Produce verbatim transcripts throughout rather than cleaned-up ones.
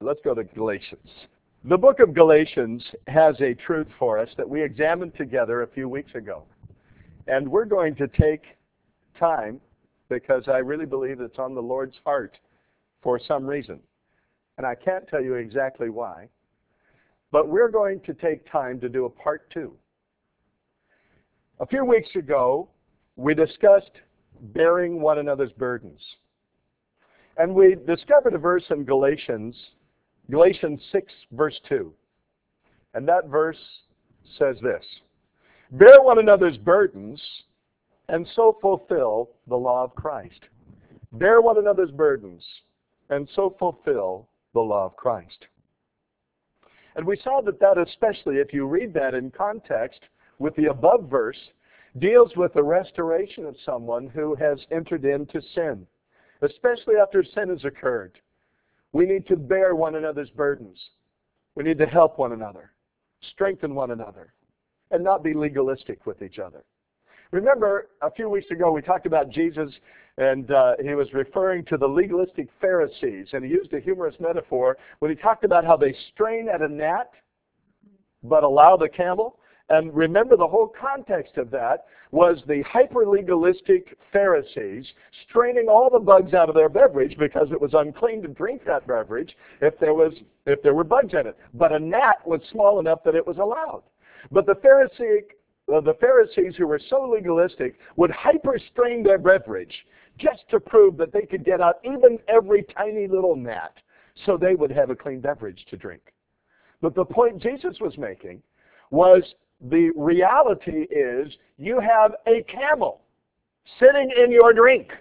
Let's go to Galatians. The book of Galatians has a truth for us that we examined together a few weeks ago. And we're going to take time, because I really believe it's on the Lord's heart for some reason. And I can't tell you exactly why. But we're going to take time to do a part two. A few weeks ago, we discussed bearing one another's burdens. And we discovered a verse in Galatians, Galatians six, verse two. And that verse says this: bear one another's burdens, and so fulfill the law of Christ. Bear one another's burdens, and so fulfill the law of Christ. And we saw that that, especially if you read that in context with the above verse, deals with the restoration of someone who has entered into sin, especially after sin has occurred. We need to bear one another's burdens. We need to help one another, strengthen one another, and not be legalistic with each other. Remember, a few weeks ago we talked about Jesus, and uh, he was referring to the legalistic Pharisees, and he used a humorous metaphor when he talked about how they strain at a gnat but allow the camel. And remember, the whole context of that was the hyper-legalistic Pharisees straining all the bugs out of their beverage because it was unclean to drink that beverage if there was if there were bugs in it. But a gnat was small enough that it was allowed. But the Pharisee, uh, the Pharisees who were so legalistic would hyper-strain their beverage just to prove that they could get out even every tiny little gnat so they would have a clean beverage to drink. But the point Jesus was making was, the reality is you have a camel sitting in your drink.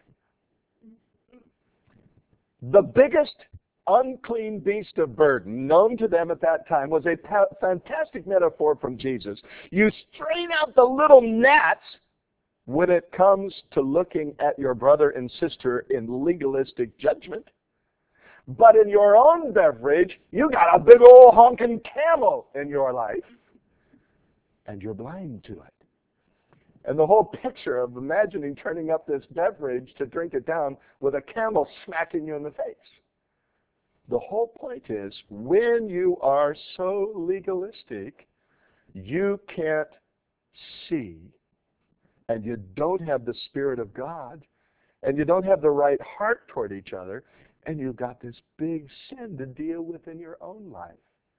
The biggest unclean beast of burden known to them at that time was a pa- fantastic metaphor from Jesus. You strain out the little gnats when it comes to looking at your brother and sister in legalistic judgment. But in your own beverage, you got a big old honking camel in your life. And you're blind to it. And the whole picture of imagining turning up this beverage to drink it down with a camel smacking you in the face. The whole point is, when you are so legalistic, you can't see, and you don't have the Spirit of God, and you don't have the right heart toward each other, and you've got this big sin to deal with in your own life.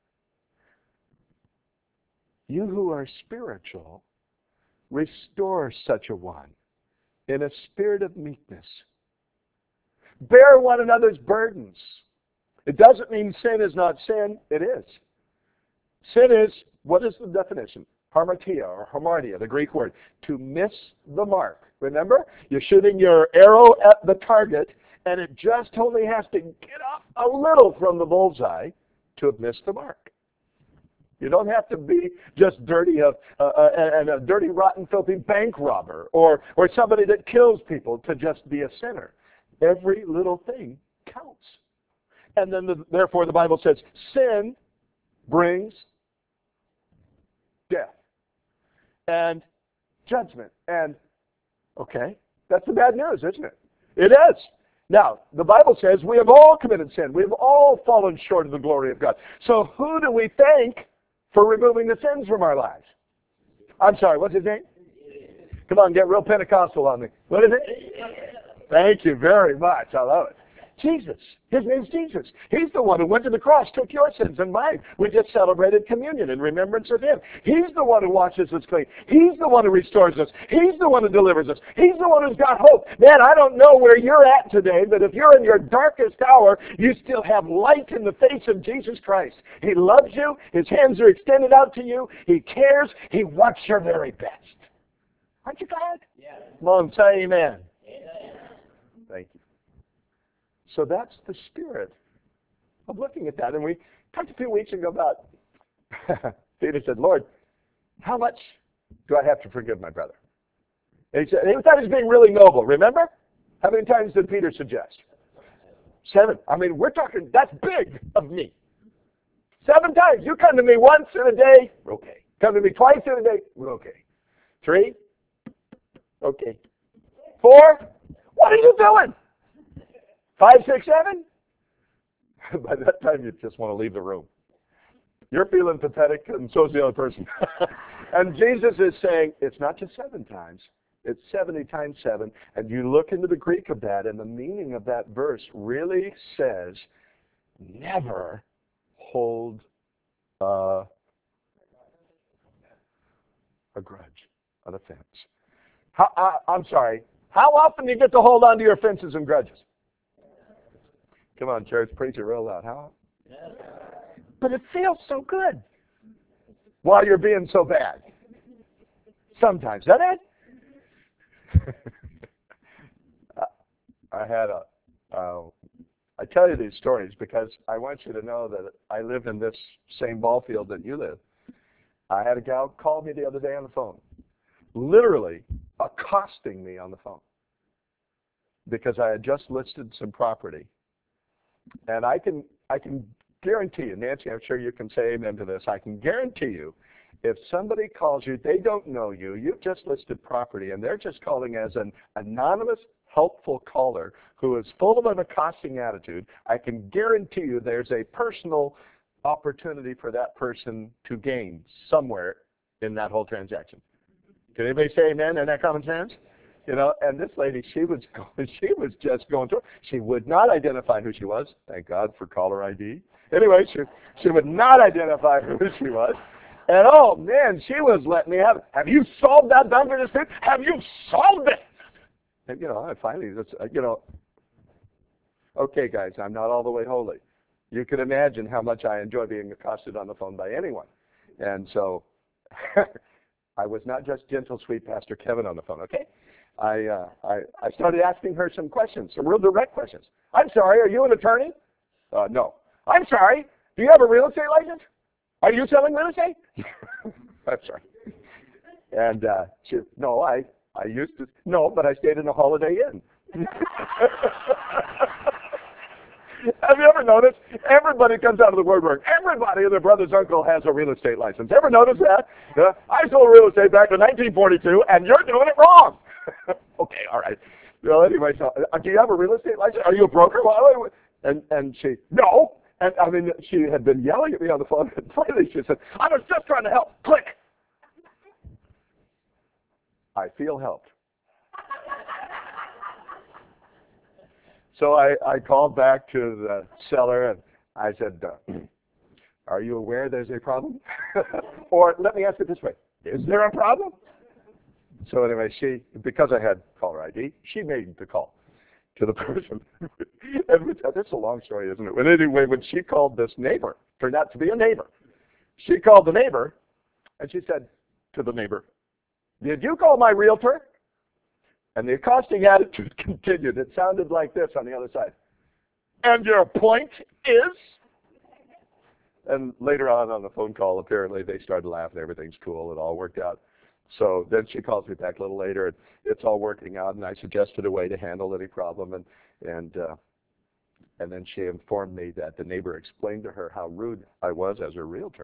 You who are spiritual, restore such a one in a spirit of meekness. Bear one another's burdens. It doesn't mean sin is not sin. It is. Sin is, what is the definition? Hamartia or hamartia, the Greek word. To miss the mark. Remember? You're shooting your arrow at the target, and it just only has to get off a little from the bullseye to have missed the mark. You don't have to be just dirty uh, uh, and a dirty, rotten, filthy bank robber or, or somebody that kills people to just be a sinner. Every little thing counts. And then, the, therefore, the Bible says, sin brings death and judgment. And, okay, that's the bad news, isn't it? It is. Now, the Bible says we have all committed sin. We have all fallen short of the glory of God. So who do we thank for removing the sins from our lives? I'm sorry, what's his name? Come on, get real Pentecostal on me. What is it? Thank you very much. I love it. Jesus. His name's Jesus. He's the one who went to the cross, took your sins and mine. We just celebrated communion in remembrance of him. He's the one who washes us clean. He's the one who restores us. He's the one who delivers us. He's the one who's got hope. Man, I don't know where you're at today, but if you're in your darkest hour, you still have light in the face of Jesus Christ. He loves you. His hands are extended out to you. He cares. He wants your very best. Aren't you glad? Yes. Come on, say amen. Amen. Thank you. So that's the spirit of looking at that. And we talked a few weeks ago about, Peter said, Lord, how much do I have to forgive my brother? And he said, and he thought he was being really noble. Remember? How many times did Peter suggest? Seven. I mean, we're talking, that's big of me. Seven times. You come to me once in a day, we're okay. Come to me twice in a day, we're okay. Three, okay. Four, what are you doing? Five, six, seven? by that time you just want to leave the room. You're feeling pathetic, and so is the other person. And Jesus is saying, it's not just seven times. It's seventy times seven. And you look into the Greek of that, and the meaning of that verse really says, never hold uh, a grudge, an offense. How, I, I'm sorry. How often do you get to hold on to your offenses and grudges? Come on, church, preach it real loud. How often? But it feels so good while you're being so bad. Sometimes, doesn't it? I had a, uh, I tell you these stories because I want you to know that I live in this same ball field that you live. I had a gal call me the other day on the phone, literally accosting me on the phone because I had just listed some property. And I can, I can guarantee you, Nancy, I'm sure you can say amen to this, I can guarantee you, if somebody calls you, they don't know you, you've just listed property, and they're just calling as an anonymous, helpful caller who is full of an accosting attitude, I can guarantee you there's a personal opportunity for that person to gain somewhere in that whole transaction. Can anybody say amen in that common sense? You know, and this lady, she was going, she was just going through. She would not identify who she was. Thank God for caller I D. Anyway, she, she would not identify who she was. And oh man, she was letting me have it. Have you solved that Dunker dispute? Have you solved it? And you know, I finally, just, you know, okay guys, I'm not all the way holy. You can imagine how much I enjoy being accosted on the phone by anyone. And so I was not just gentle, sweet Pastor Kevin on the phone, okay? I, uh, I, I started asking her some questions, some real direct questions. I'm sorry, are you an attorney? Uh, no. I'm sorry, do you have a real estate license? Are you selling real estate? I'm sorry. And uh, she, no, I, I used to, no, but I stayed in a Holiday Inn. Have you ever noticed? Everybody comes out of the woodwork. Everybody and their brother's uncle has a real estate license. Ever notice that? Uh, I sold real estate back in nineteen forty-two, and you're doing it wrong. Okay, all right. Well, anyway, so, uh, do you have a real estate license? Are you a broker? Well, and and she, no. And I mean, she had been yelling at me on the phone, and finally she said, I was just trying to help. Click. I feel helped. So I, I called back to the seller, and I said, uh, are you aware there's a problem? Or let me ask it this way, is there a problem? So anyway, she, because I had caller I D, she made the call to the person. And that's a long story, isn't it? But anyway, when she called this neighbor, turned out to be a neighbor, she called the neighbor, and she said to the neighbor, did you call my realtor? And the accosting attitude continued. It sounded like this on the other side. And your point is? And later on on the phone call, apparently they started laughing. Everything's cool. It all worked out. So then she calls me back a little later, and it's all working out, and I suggested a way to handle any problem, and and uh, and then she informed me that the neighbor explained to her how rude I was as her realtor.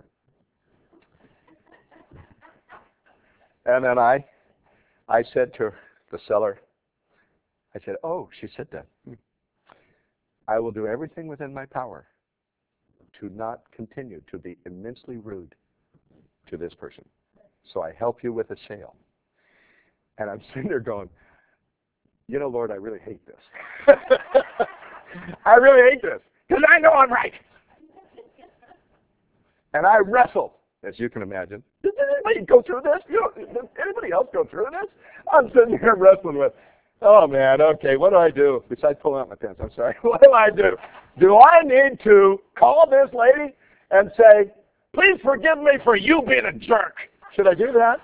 And then I, I said to the seller, I said, oh, she said that. I will do everything within my power to not continue to be immensely rude to this person. So I help you with a sale. And I'm sitting there going, you know, Lord, I really hate this. I really hate this because I know I'm right. And I wrestled, as you can imagine. Did anybody go through this? You know, did anybody else go through this? I'm sitting here wrestling with, oh, man, okay, what do I do? Besides pulling out my pants, I'm sorry. What do I do? Do I need to call this lady and say, please forgive me for you being a jerk? Should I do that?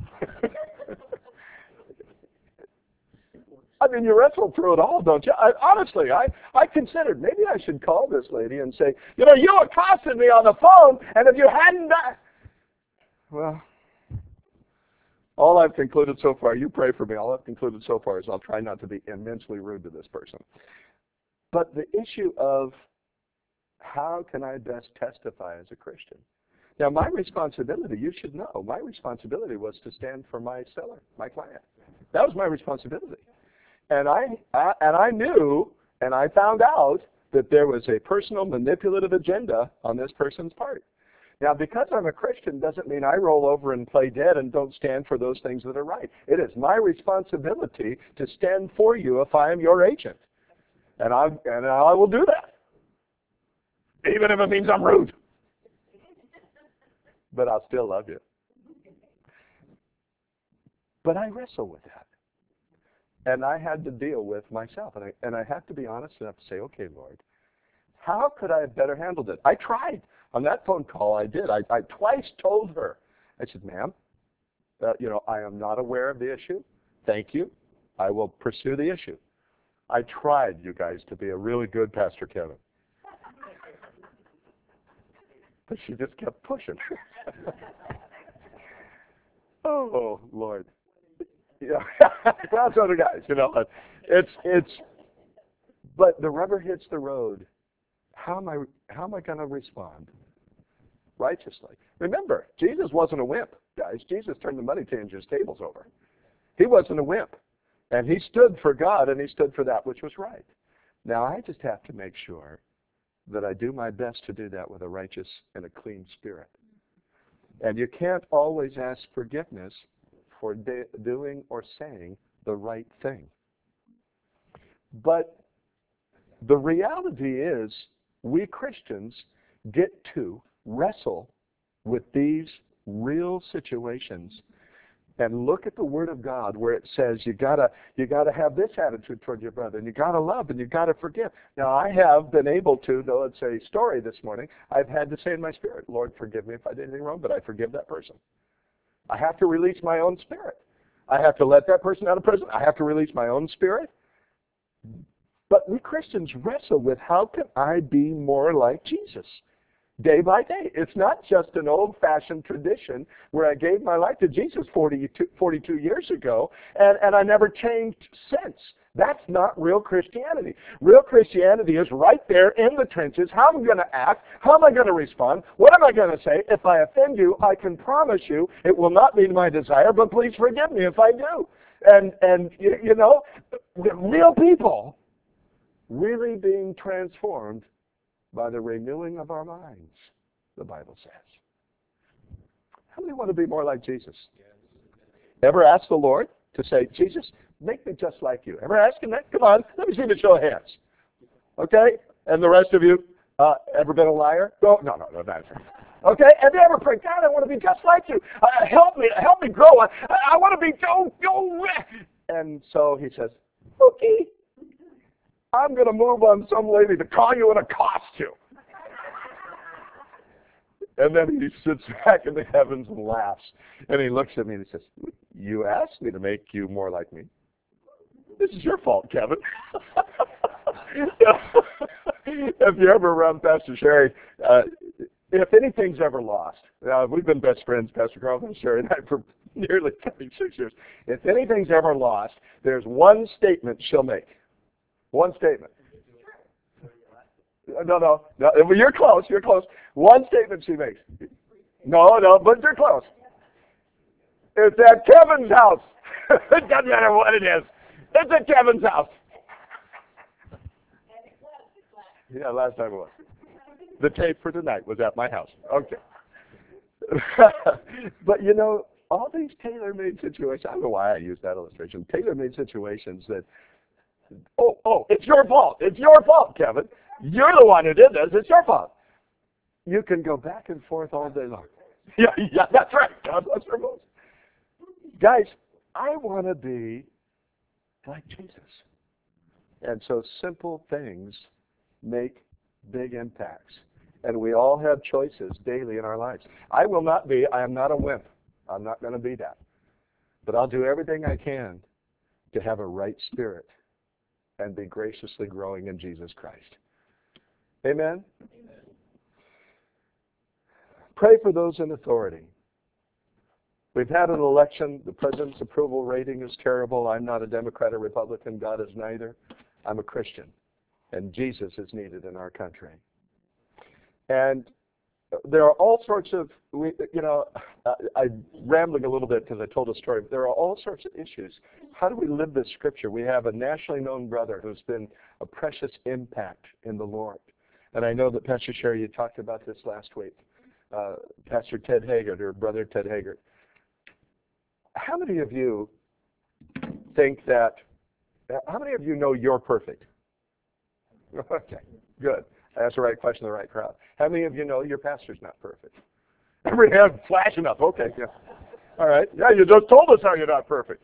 I mean, you wrestle through it all, don't you? I, honestly, I, I considered maybe I should call this lady and say, you know, you accosted me on the phone, and if you hadn't done... Well, all I've concluded so far, you pray for me, all I've concluded so far is I'll try not to be immensely rude to this person. But the issue of how can I best testify as a Christian? Now, my responsibility, you should know, my responsibility was to stand for my seller, my client. That was my responsibility. And I, I and I knew, and I found out that there was a personal manipulative agenda on this person's part. Now, because I'm a Christian doesn't mean I roll over and play dead and don't stand for those things that are right. It is my responsibility to stand for you if I am your agent. And I, and I will do that, even if it means I'm rude. But I'll still love you. But I wrestle with that. And I had to deal with myself. And I, and I have to be honest enough to say, okay, Lord, how could I have better handled it? I tried. On that phone call, I did. I, I twice told her. I said, ma'am, uh, you know, I am not aware of the issue. Thank you. I will pursue the issue. I tried, you guys, to be a really good Pastor Kevin. But she just kept pushing. Oh, Lord. Yeah. Well, so do guys, you know. It's, it's, but the rubber hits the road. How am I, how am I going to respond? Righteously. Remember, Jesus wasn't a wimp, guys. Jesus turned the money changers' tables over. He wasn't a wimp. And he stood for God, and he stood for that which was right. Now, I just have to make sure that I do my best to do that with a righteous and a clean spirit. And you can't always ask forgiveness for de- doing or saying the right thing. But the reality is, we Christians get to wrestle with these real situations and look at the Word of God where it says you gotta you gotta have this attitude toward your brother, and you gotta love, and you gotta forgive. Now, I have been able to, though it's a story this morning, I've had to say in my spirit, Lord, forgive me if I did anything wrong, but I forgive that person. I have to release my own spirit. I have to let that person out of prison. I have to release my own spirit. But we Christians wrestle with, how can I be more like Jesus? Day by day. It's not just an old-fashioned tradition where I gave my life to Jesus forty-two, forty-two years ago, and, and I never changed since. That's not real Christianity. Real Christianity is right there in the trenches. How am I going to act? How am I going to respond? What am I going to say? If I offend you, I can promise you it will not be my desire, but please forgive me if I do. And, and you, you know, real people really being transformed by the renewing of our minds, the Bible says. How many want to be more like Jesus? Yes. Ever ask the Lord to say, Jesus, make me just like you? Ever ask him that? Come on, let me see the show of hands. Okay? And the rest of you, uh, ever been a liar? No, no, no, no, that's it. Okay? Have you ever prayed, God, I want to be just like you. Uh, help me, help me grow. I, I want to be, go, go. And so he says, okay. I'm going to move on some lady to call you in a costume. And then he sits back in the heavens and laughs. And he looks at me and he says, you asked me to make you more like me. This is your fault, Kevin. If you're ever around Pastor Sherry, uh, if anything's ever lost, uh, we've been best friends, Pastor Carlton, Sherry, and I, for nearly twenty-six years. If anything's ever lost, there's one statement she'll make. One statement. No, no, no. You're close. You're close. One statement she makes. No, no, but you're close. It's at Kevin's house. It doesn't matter what it is. It's at Kevin's house. Yeah, last time it was. The tape for tonight was at my house. Okay. But you know, all these tailor-made situations. I don't know why I use that illustration. Tailor-made situations that. Oh, oh, it's your fault. It's your fault, Kevin. You're the one who did this. It's your fault. You can go back and forth all day long. Yeah, yeah, that's right. God bless her most. Guys, I want to be like Jesus. And so simple things make big impacts. And we all have choices daily in our lives. I will not be, I am not a wimp. I'm not going to be that. But I'll do everything I can to have a right spirit and be graciously growing in Jesus Christ. Amen? Amen. Pray for those in authority. We've had an election. The president's approval rating is terrible. I'm not a Democrat or Republican. God is neither. I'm a Christian. And Jesus is needed in our country. And there are all sorts of, we, you know, uh, I'm rambling a little bit because I told a story, but there are all sorts of issues. How do we live this scripture? We have a nationally known brother who's been a precious impact in the Lord. And I know that Pastor Sherry, you talked about this last week. Uh, Pastor Ted Haggard, or Brother Ted Haggard. How many of you think that, how many of you know you're perfect? Okay, good. That's the right question, the right crowd. How many of you know your pastor's not perfect? Every hand flashing up. Okay, yeah. All right. Yeah, you just told us how you're not perfect.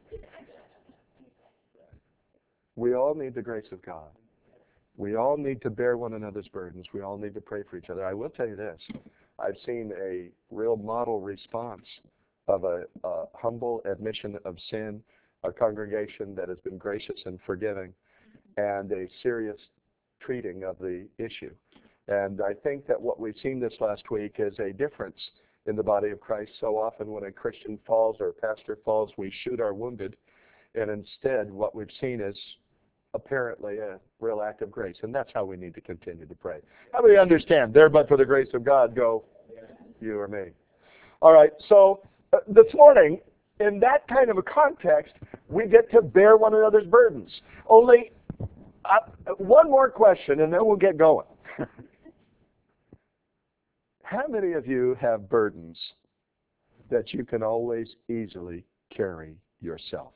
We all need the grace of God. We all need to bear one another's burdens. We all need to pray for each other. I will tell you this. I've seen a real model response of a, a humble admission of sin, a congregation that has been gracious and forgiving, and a serious treating of the issue. And I think that what we've seen this last week is a difference in the body of Christ. So often when a Christian falls or a pastor falls, we shoot our wounded. And instead, what we've seen is apparently a real act of grace. And that's how we need to continue to pray. How many understand? There, but for the grace of God, go you or me. All right, so uh, this morning, in that kind of a context, we get to bear one another's burdens. Only uh, one more question, and then we'll get going. How many of you have burdens that you can always easily carry yourself?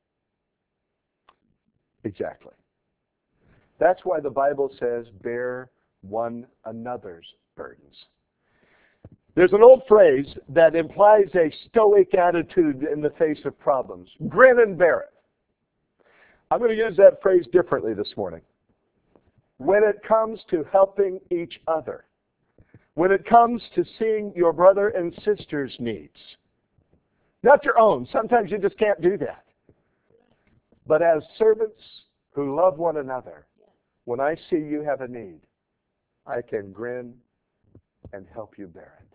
Exactly. That's why the Bible says, bear one another's burdens. There's an old phrase that implies a stoic attitude in the face of problems. Grin and bear it. I'm going to use that phrase differently this morning. When it comes to helping each other, when it comes to seeing your brother and sister's needs, not your own, sometimes you just can't do that. But as servants who love one another, when I see you have a need, I can grin and help you bear it.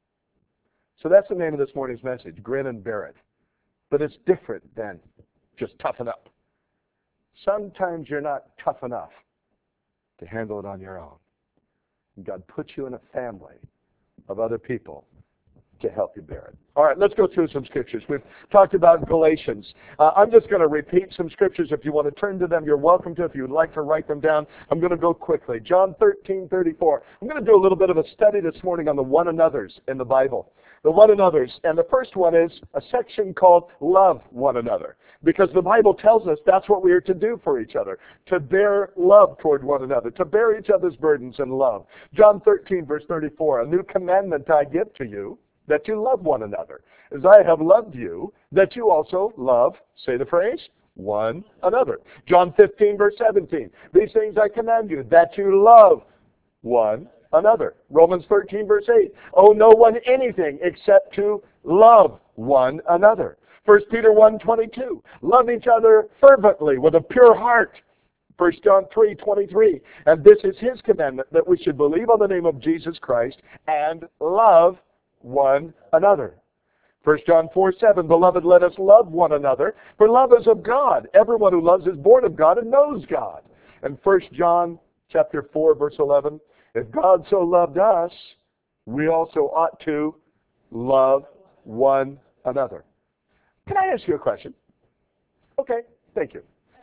So that's the name of this morning's message, grin and bear it. But it's different than just toughen up. Sometimes you're not tough enough to handle it on your own. God puts you in a family of other people to help you bear it. All right, let's go through some scriptures. We've talked about Galatians. Uh, I'm just going to repeat some scriptures. If you want to turn to them, you're welcome to. If you would like to write them down, I'm going to go quickly. John thirteen thirty-four. I'm going to do a little bit of a study this morning on the one another's in the Bible. The one another's. And the first one is a section called Love One Another. Because the Bible tells us that's what we are to do for each other. To bear love toward one another. To bear each other's burdens in love. John thirteen verse thirty-four. A new commandment I give to you, that you love one another. As I have loved you, that you also love, say the phrase, one another. John fifteen verse seventeen. These things I command you, that you love one another. Romans thirteen verse eight. Owe no one anything except to love one another. First Peter one twenty-two. Love each other fervently with a pure heart. First John three twenty-three. And this is his commandment, that we should believe on the name of Jesus Christ and love one another. First John four seven. Beloved, let us love one another, for love is of God. Everyone who loves is born of God and knows God. And First John chapter four verse eleven. If God so loved us, we also ought to love one another. Can I ask you a question? Okay, thank you.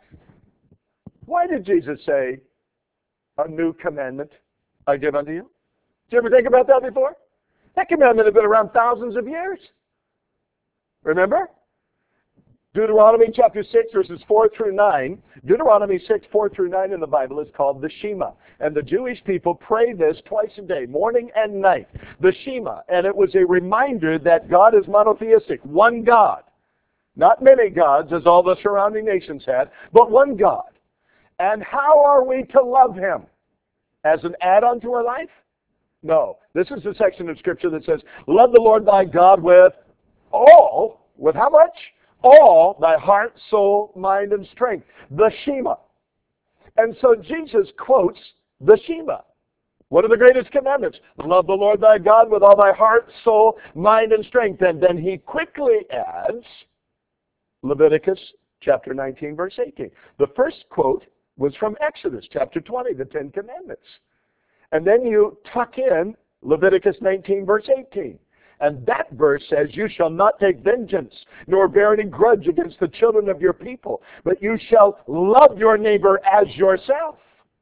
Why did Jesus say, a new commandment I give unto you? Did you ever think about that before? That commandment had been around thousands of years. Remember? Deuteronomy chapter six, verses four through nine. Deuteronomy six, four through nine in the Bible is called the Shema. And the Jewish people pray this twice a day, morning and night. The Shema. And it was a reminder that God is monotheistic, one God. Not many gods, as all the surrounding nations had, but one God. And how are we to love him? As an add-on to our life? No. This is the section of Scripture that says, love the Lord thy God with all, with how much? All thy heart, soul, mind, and strength. The Shema. And so Jesus quotes the Shema. What are the greatest commandments? Love the Lord thy God with all thy heart, soul, mind, and strength. And then he quickly adds Leviticus chapter nineteen, verse eighteen. The first quote was from Exodus chapter twenty, the Ten Commandments. And then you tuck in Leviticus nineteen, verse eighteen. And that verse says, you shall not take vengeance, nor bear any grudge against the children of your people, but you shall love your neighbor as yourself.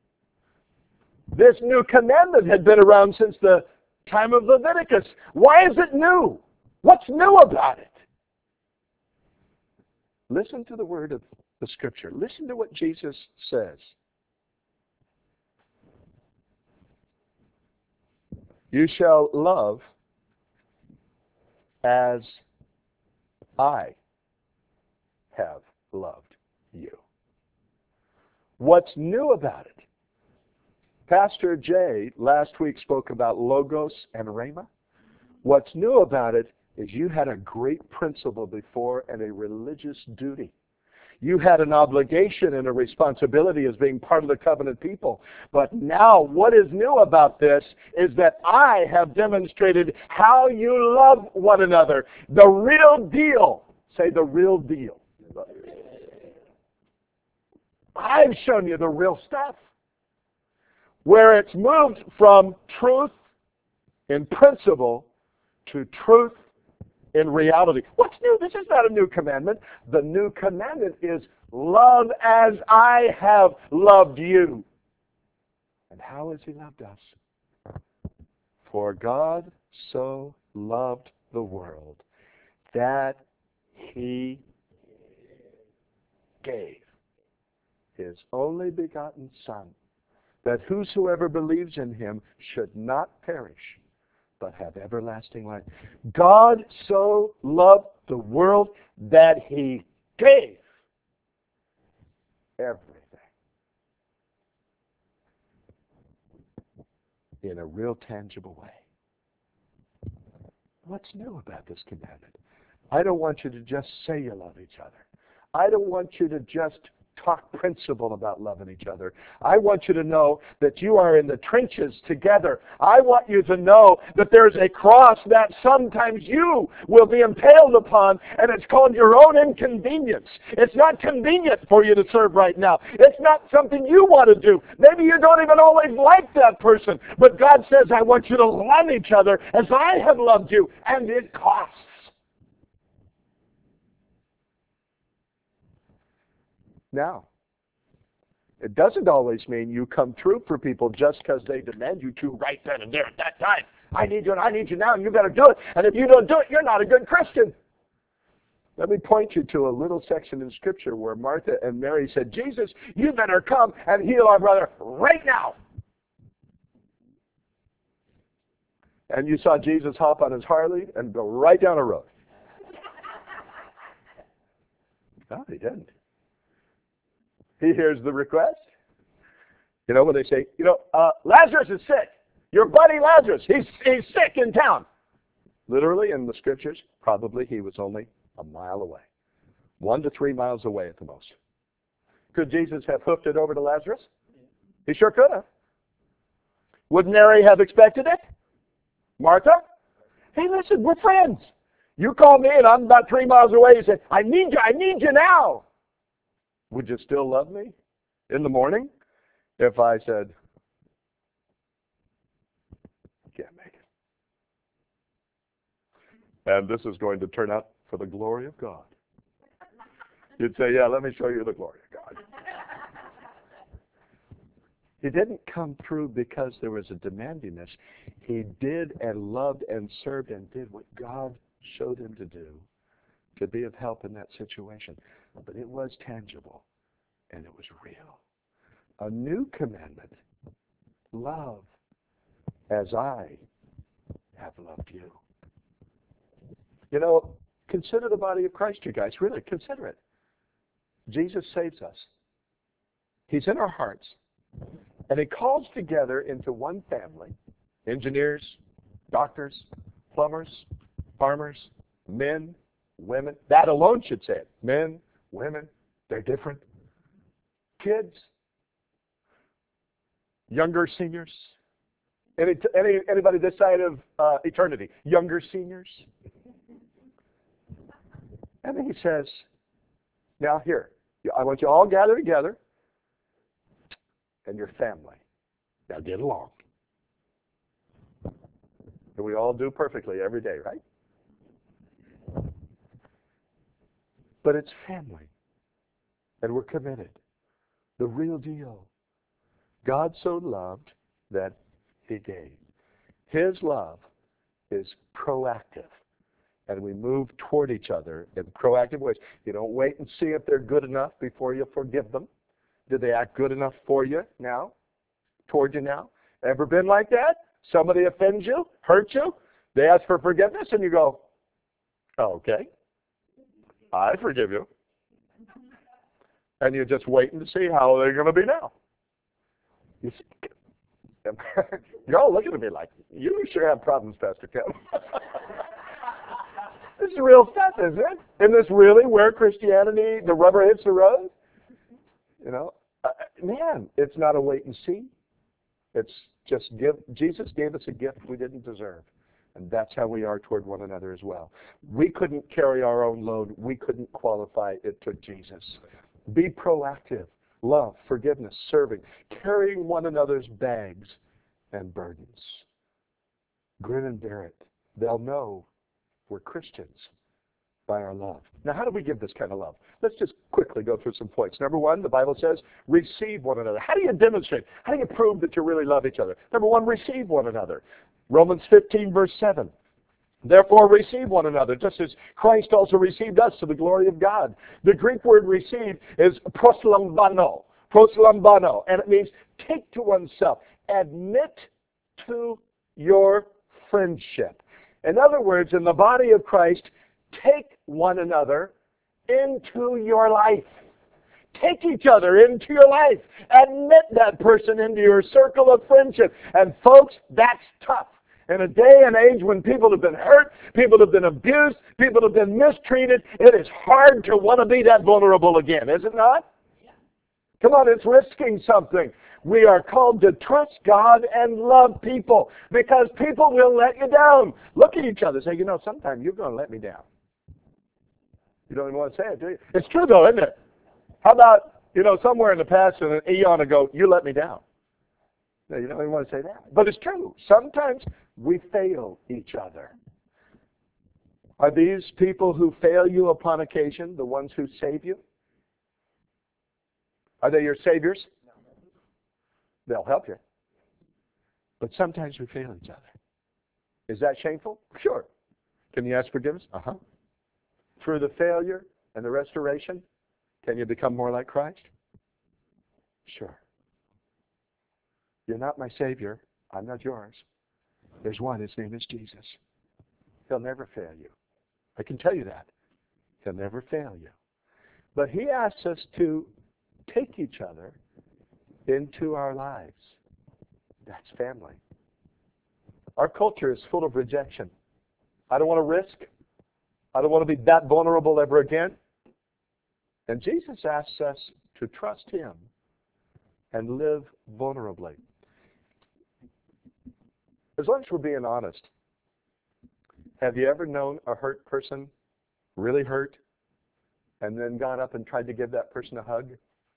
This new commandment had been around since the time of Leviticus. Why is it new? What's new about it? Listen to the word of the Scripture. Listen to what Jesus says. You shall love as I have loved you. What's new about it? Pastor Jay last week spoke about logos and rhema. What's new about it is you had a great principle before and a religious duty. You had an obligation and a responsibility as being part of the covenant people. But now what is new about this is that I have demonstrated how you love one another. The real deal. Say the real deal. I've shown you the real stuff. Where it's moved from truth in principle to truth in reality. What's new? This is not a new commandment. The new commandment is love as I have loved you. And how has he loved us? For God so loved the world that he gave his only begotten Son, that whosoever believes in him should not perish, but have everlasting life. God so loved the world that he gave everything in a real tangible way. What's new about this commandment? I don't want you to just say you love each other. I don't want you to just talk principle about loving each other. I want you to know that you are in the trenches together. I want you to know that there's a cross that sometimes you will be impaled upon, and it's called your own inconvenience. It's not convenient for you to serve right now. It's not something you want to do. Maybe you don't even always like that person, but God says, I want you to love each other as I have loved you, and it costs. Now, it doesn't always mean you come through for people just because they demand you to right then and there at that time. I need you and I need you now and you better do it. And if you don't do it, you're not a good Christian. Let me point you to a little section in Scripture where Martha and Mary said, Jesus, you better come and heal our brother right now. And you saw Jesus hop on his Harley and go right down a road. No, he didn't. He hears the request. You know, when they say, you know, uh, Lazarus is sick. Your buddy Lazarus, he's, he's sick in town. Literally, in the Scriptures, probably he was only a mile away. One to three miles away at the most. Could Jesus have hooked it over to Lazarus? He sure could have. Would Mary have expected it? Martha? Hey, listen, we're friends. You call me and I'm about three miles away. You say, I need you, I need you now. Would you still love me in the morning if I said, can't make it? And this is going to turn out for the glory of God. You'd say, yeah, let me show you the glory of God. He didn't come through because there was a demandingness. He did and loved and served and did what God showed him to do to be of help in that situation. But it was tangible, and it was real. A new commandment, love as I have loved you. You know, consider the body of Christ, you guys. Really, consider it. Jesus saves us. He's in our hearts. And he calls together into one family, engineers, doctors, plumbers, farmers, men, women. That alone should say it. Men, women, they're different. Kids, younger seniors. Any, any, anybody this side of uh, eternity? Younger seniors. And then he says, now here, I want you all gathered together and your family. Now get along. And we all do perfectly every day, right? But it's family. And we're committed. The real deal. God so loved that he gave. His love is proactive. And we move toward each other in proactive ways. You don't wait and see if they're good enough before you forgive them. Did they act good enough for you now? Toward you now? Ever been like that? Somebody offends you? Hurt you? They ask for forgiveness and you go, okay, I forgive you. And you're just waiting to see how they're going to be now. You see, you're all looking at me like, you sure have problems, Pastor Kim. This is real stuff, isn't it? Isn't this really where Christianity, the rubber hits the road? You know, uh, man, it's not a wait and see. It's just give. Jesus gave us a gift we didn't deserve. And that's how we are toward one another as well. We couldn't carry our own load. We couldn't qualify. It took Jesus. Be proactive. Love, forgiveness, serving, carrying one another's bags and burdens. Grin and bear it. They'll know we're Christians by our love. Now, how do we give this kind of love? Let's just quickly go through some points. Number one, the Bible says, receive one another. How do you demonstrate? How do you prove that you really love each other? Number one, receive one another. Romans fifteen, verse seven. Therefore, receive one another, just as Christ also received us to the glory of God. The Greek word receive is proslambano. Proslambano. And it means take to oneself. Admit to your friendship. In other words, in the body of Christ, take one another into your life. Take each other into your life. Admit that person into your circle of friendship. And folks, that's tough. In a day and age when people have been hurt, people have been abused, people have been mistreated, it is hard to want to be that vulnerable again, is it not? Yeah. Come on, it's risking something. We are called to trust God and love people because people will let you down. Look at each other and say, you know, sometime you're going to let me down. You don't even want to say it, do you? It's true, though, isn't it? How about, you know, somewhere in the past, an eon ago, you let me down. No, you don't even want to say that. But it's true. Sometimes we fail each other. Are these people who fail you upon occasion the ones who save you? Are they your saviors? They'll help you. But sometimes we fail each other. Is that shameful? Sure. Can you ask forgiveness? Uh-huh. Through the failure and the restoration, can you become more like Christ? Sure. You're not my Savior. I'm not yours. There's one. His name is Jesus. He'll never fail you. I can tell you that. He'll never fail you. But he asks us to take each other into our lives. That's family. Our culture is full of rejection. I don't want to risk. I don't want to be that vulnerable ever again. And Jesus asks us to trust him and live vulnerably. As long as we're being honest, have you ever known a hurt person, really hurt, and then gone up and tried to give that person a hug?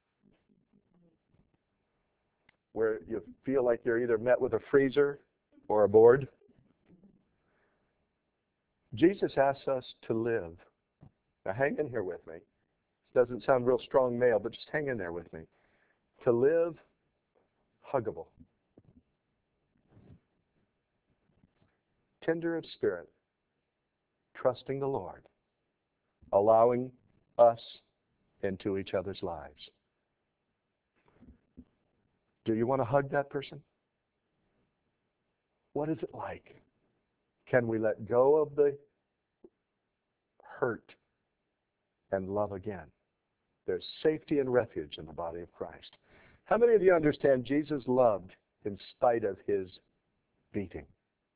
Where you feel like you're either met with a freezer or a board? Jesus asks us to live. Now hang in here with me. This doesn't sound real strong male, but just hang in there with me. To live huggable. Tender of spirit. Trusting the Lord. Allowing us into each other's lives. Do you want to hug that person? What is it like? Can we let go of the hurt and love again? There's safety and refuge in the body of Christ. How many of you understand Jesus loved in spite of his beating?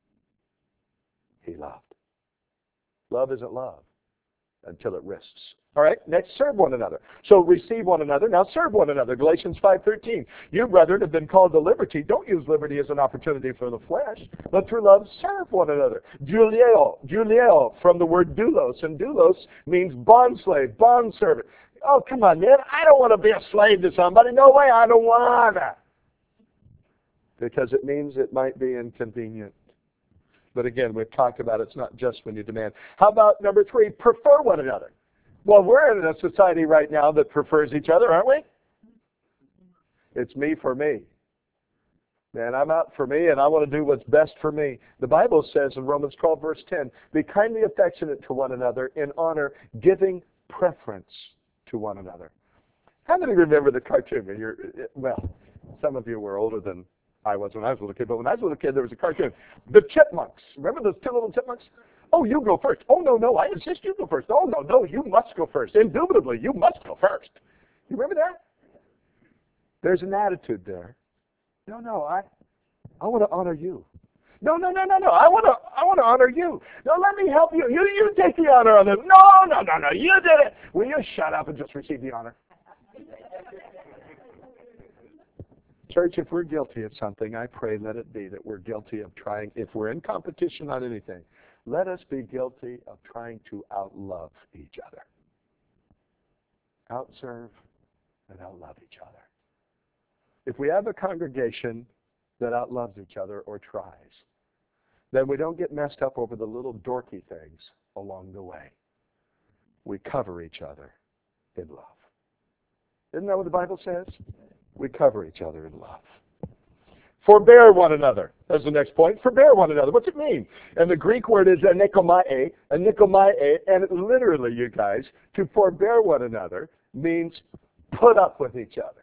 He loved. Love isn't love until it risks. All right, next, serve one another. So receive one another. Now serve one another. Galatians five thirteen. You, brethren, have been called to liberty. Don't use liberty as an opportunity for the flesh, but through love serve one another. Juliel, Juliel, from the word doulos, and doulos means bondslave, bondservant. Oh, come on, man. I don't want to be a slave to somebody. No way, I don't want to. Because it means it might be inconvenient. But again, we've talked about it's not just when you demand. How about number three, prefer one another? Well, we're in a society right now that prefers each other, aren't we? It's me for me. Man, I'm out for me, and I want to do what's best for me. The Bible says in Romans twelve, verse ten, be kindly affectionate to one another in honor, giving preference to one another. How many remember the cartoon? You're, well, some of you were older than I was when I was a little kid, but when I was a little kid, there was a cartoon. The Chipmunks. Remember those two little chipmunks? Oh, you go first. Oh, no, no, I insist you go first. Oh, no, no, you must go first. Indubitably, you must go first. You remember that? There's an attitude there. No, no, I I want to honor you. No, no, no, no, no. I want to I want to honor you. No, let me help you. You you take the honor on this. No, no, no, no. You did it. Will you shut up and just receive the honor? Church, if we're guilty of something, I pray let it be that we're guilty of trying, if we're in competition on anything, let us be guilty of trying to outlove each other. Outserve and outlove each other. If we have a congregation that outloves each other or tries, then we don't get messed up over the little dorky things along the way. We cover each other in love. Isn't that what the Bible says? We cover each other in love. Forbear one another. That's the next point. Forbear one another. What's it mean? And the Greek word is anikomai, anikomai, and it literally, you guys, to forbear one another means put up with each other.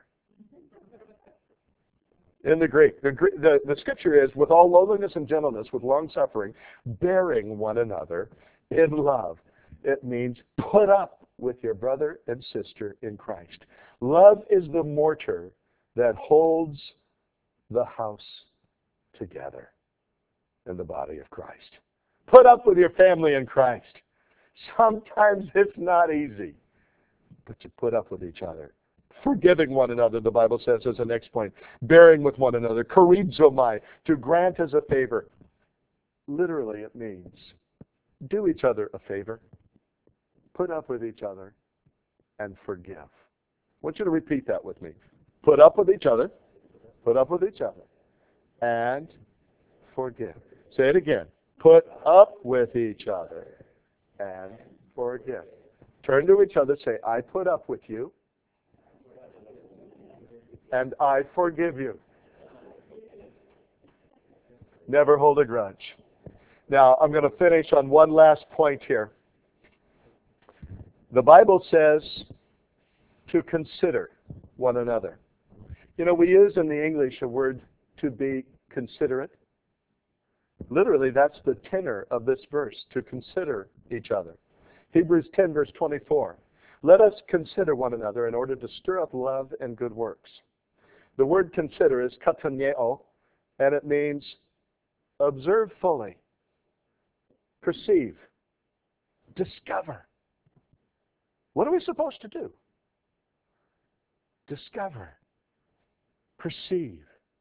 In the Greek, the, the, the scripture is, with all lowliness and gentleness, with long suffering, bearing one another in love. It means put up with your brother and sister in Christ. Love is the mortar that holds the house together in the body of Christ. Put up with your family in Christ. Sometimes it's not easy, but you put up with each other. Forgiving one another, the Bible says, as the next point. Bearing with one another. Charizomai, to grant as a favor. Literally, it means do each other a favor. Put up with each other and forgive. I want you to repeat that with me. Put up with each other. Put up with each other. And forgive. Say it again. Put up with each other and forgive. Turn to each other. Say, I put up with you. And I forgive you. Never hold a grudge. Now, I'm going to finish on one last point here. The Bible says to consider one another. You know, we use in the English a word to be considerate. Literally, that's the tenor of this verse, to consider each other. Hebrews ten, verse twenty-four. Let us consider one another in order to stir up love and good works. The word consider is kataneo, and it means observe fully, perceive, discover. What are we supposed to do? Discover, perceive,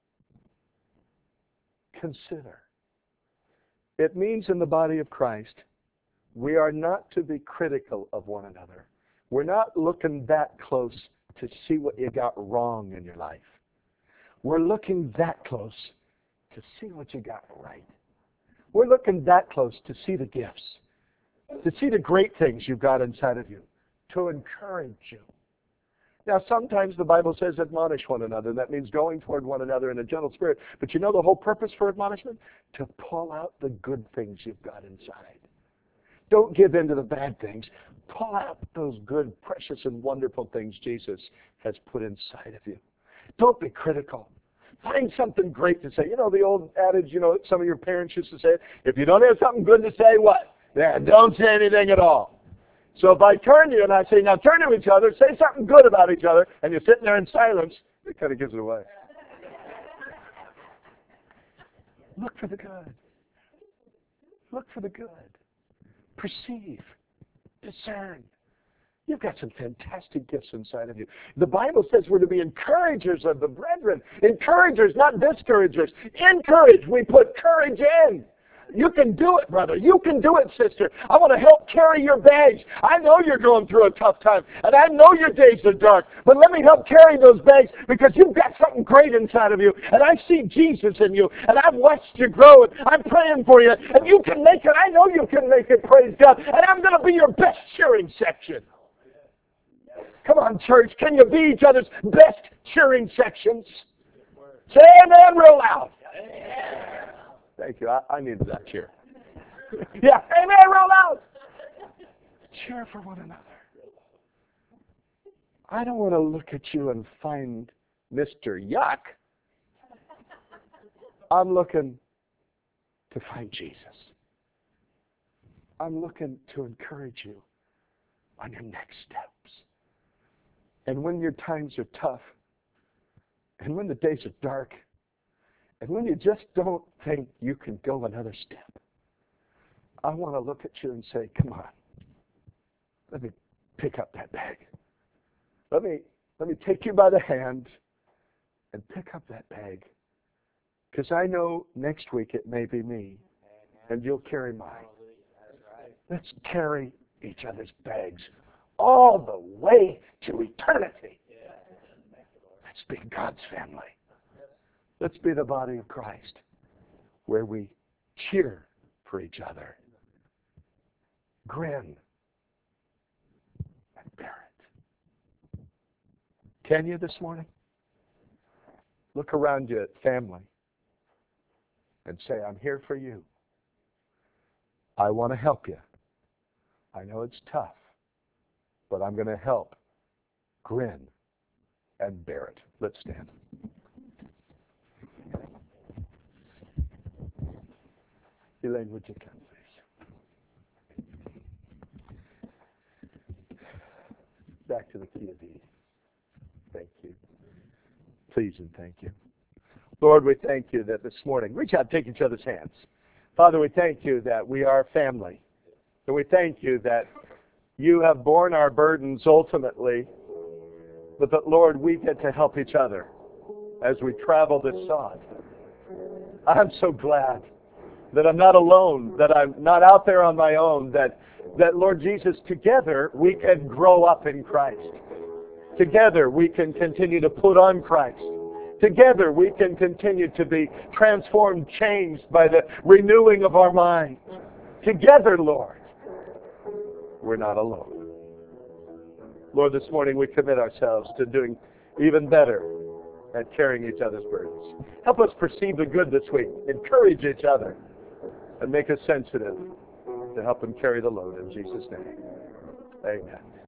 consider. It means in the body of Christ, we are not to be critical of one another. We're not looking that close to see what you got wrong in your life. We're looking that close to see what you got right. We're looking that close to see the gifts, to see the great things you've got inside of you, to encourage you. Now, sometimes the Bible says admonish one another. That means going toward one another in a gentle spirit. But you know the whole purpose for admonishment? To pull out the good things you've got inside. Don't give in to the bad things. Pull out those good, precious, and wonderful things Jesus has put inside of you. Don't be critical. Find something great to say. You know the old adage, you know, some of your parents used to say, if you don't have something good to say, what? Yeah, don't say anything at all. So if I turn to you and I say, now turn to each other, say something good about each other, and you're sitting there in silence, it kind of gives it away. Look for the good. Look for the good. Perceive. Discern. You've got some fantastic gifts inside of you. The Bible says we're to be encouragers of the brethren. Encouragers, not discouragers. Encourage. We put courage in. You can do it, brother. You can do it, sister. I want to help carry your bags. I know you're going through a tough time, and I know your days are dark, but let me help carry those bags because you've got something great inside of you, and I see Jesus in you, and I've watched you grow, and I'm praying for you, and you can make it. I know you can make it, praise God, and I'm going to be your best cheering section. Come on, church. Can you be each other's best cheering sections? Say amen real loud. Thank you. I, I needed that cheer. Yeah, amen real loud. Cheer for one another. I don't want to look at you and find Mister Yuck. I'm looking to find Jesus. I'm looking to encourage you on your next steps. And when your times are tough, and when the days are dark, and when you just don't think you can go another step, I want to look at you and say, come on, let me pick up that bag. Let me, let me take you by the hand and pick up that bag. Because I know next week it may be me, and you'll carry mine. Let's carry each other's bags all the way to eternity. Let's be God's family. Let's be the body of Christ, where we cheer for each other, grin, and bear it. Can you this morning? Look around you at family and say, I'm here for you. I want to help you. I know it's tough, but I'm going to help. Grin and bear it. Let's stand. Elaine, would you come, please? Back to the key of D. Thank you. Please and thank you. Lord, we thank you that this morning, reach out, take each other's hands. Father, we thank you that we are family. And we thank you that you have borne our burdens ultimately, but that, Lord, we get to help each other as we travel this sod. I'm so glad that I'm not alone, that I'm not out there on my own, that, that Lord Jesus, together we can grow up in Christ. Together we can continue to put on Christ. Together we can continue to be transformed, changed by the renewing of our minds. Together, Lord, we're not alone. Lord, this morning we commit ourselves to doing even better at carrying each other's burdens. Help us perceive the good this week. Encourage each other and make us sensitive to help them carry the load in Jesus' name. Amen.